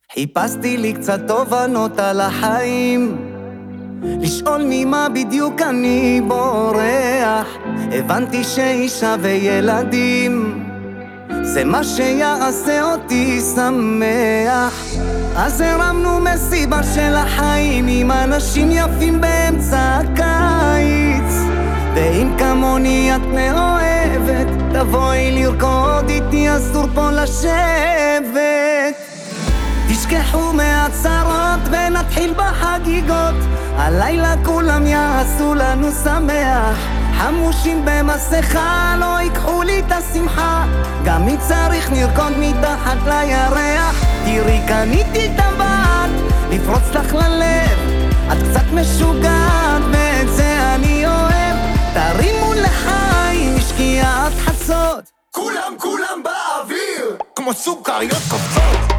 חיפשתי לי קצת תובנות על החיים, לשאול ממה בדיוק אני בורח. הבנתי שאישה וילדים זה מה שיעשה אותי שמח. אז הרמנו מסיבה של החיים עם אנשים יפים באמצע הקיץ, ואם כמוני את מאוהבת תבואי לרקוד איתי, אסור פה לשבת. תשכחו מהצרות ונתחיל בחגיגות, הלילה כולם יעשו לנו שמח. חמושים במסכה לא ייקחו לי את השמחה, גם אם צריך נרקוד מתחת לירח. תראי קניתי טבעת לפרוץ לך ללב, את קצת משוגעת ואת זה אני אוהב. תרימו לחיים משקיעת חצות, כולם באוויר כמו סוכריות קופצות.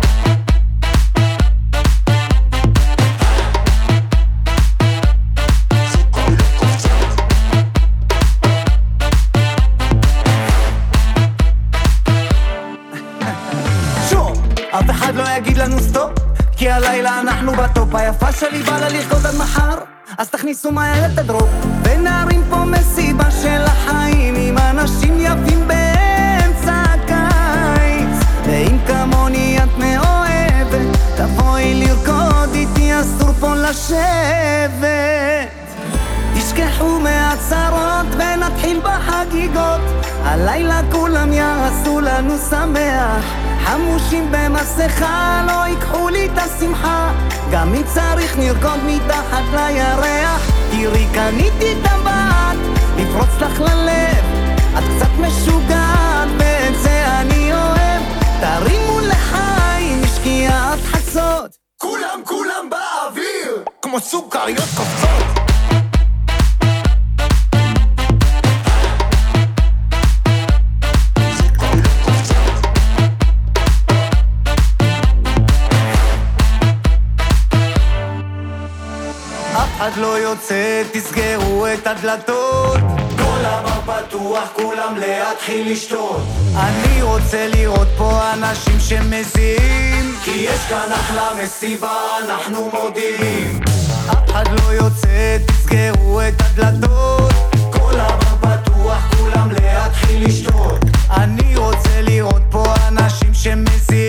אף אחד לא יגיד לנו סטופ, כי הלילה אנחנו בטופ. היפה שלי בא לה לרקוד עד מחר, אז תכניסו מהר את הדרופ ונערים פה מסיבה של החיים עם אנשים יפים באמצע הקיץ. ואם כמוני את מאוהבת תבואי לרקוד איתי, אסור פה לשבת. תשכחו מהצרות ונתחיל בחגיגות, הלילה כולם יעשו לנו שמח. חמושים במסכה לא ייקחו לי את השמחה, גם אם צריך נרקוד מתחת לירח. תראי קניתי טבעת לפרוץ לך ללב, את קצת משוגעת ואת זה אני אוהב. תרימו לחיים משקיעת חצות, כולם באוויר כמו סוכריות קופצות. אחד לא יוצא, תסגרו את הדלתות, כל הבר פתוח, כולם להתחיל לשתות. אני רוצה לראות פה אנשים שמזיעים, כי יש כאן אחלה מסיבה, אנחנו מודיעים. אף אחד לא יוצא, תסגרו את הדלתות, כל הבר פתוח, כולם להתחיל לשתות. אני רוצה לראות פה אנשים שמזיעים.